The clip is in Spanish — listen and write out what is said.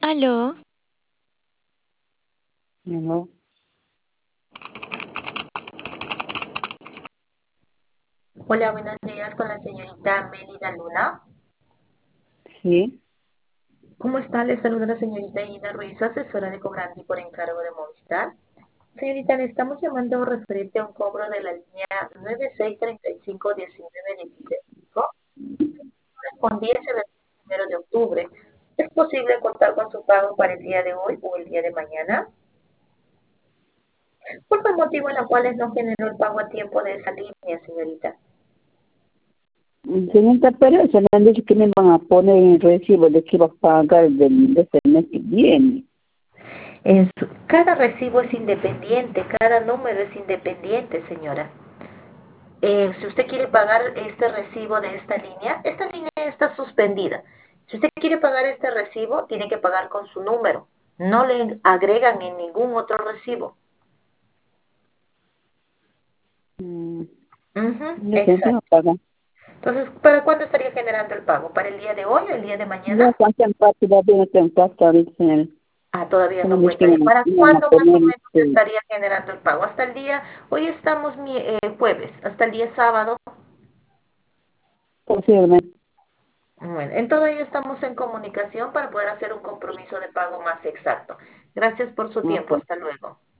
Aló, No, Hola, buenos días con la señorita Mélida Luna. sí, ¿Cómo está? Le saluda la señorita Ina Ruiz, asesora de cobrante por encargo de Movistar. Señorita, le estamos llamando referente a un cobro de la línea 96351975, correspondiente del 1 de octubre. ¿Es posible contar con su pago para el día de hoy o el día de mañana? ¿Cuál fue el motivo en el cual no generó el pago a tiempo de esa línea, señorita? señorita, pero se me han dicho que me van a poner en recibo de que iba a pagar de este mes que viene. Cada recibo es independiente, cada número es independiente, señora. Si usted quiere pagar este recibo de esta línea está suspendida. Si usted quiere pagar este recibo, tiene que pagar con su número. No le agregan en ningún otro recibo. Mm, Ujú, no sé, ¿qué me exacto. pagan? Entonces, ¿para cuándo estaría generando el pago? ¿Para el día de hoy o el día de No, mañana? cuánto empate, todavía no tengo empate ahorita, señora. Ah, todavía Se me no han dicho cuenta. que ¿Y para me van a cuándo más o poner, menos estaría generando el pago? Hasta el día, hoy estamos jueves, hasta el día sábado. posiblemente. Bueno, en todo ello estamos en comunicación para poder hacer un compromiso de pago más exacto. Gracias por su No, tiempo. pues, Hasta luego.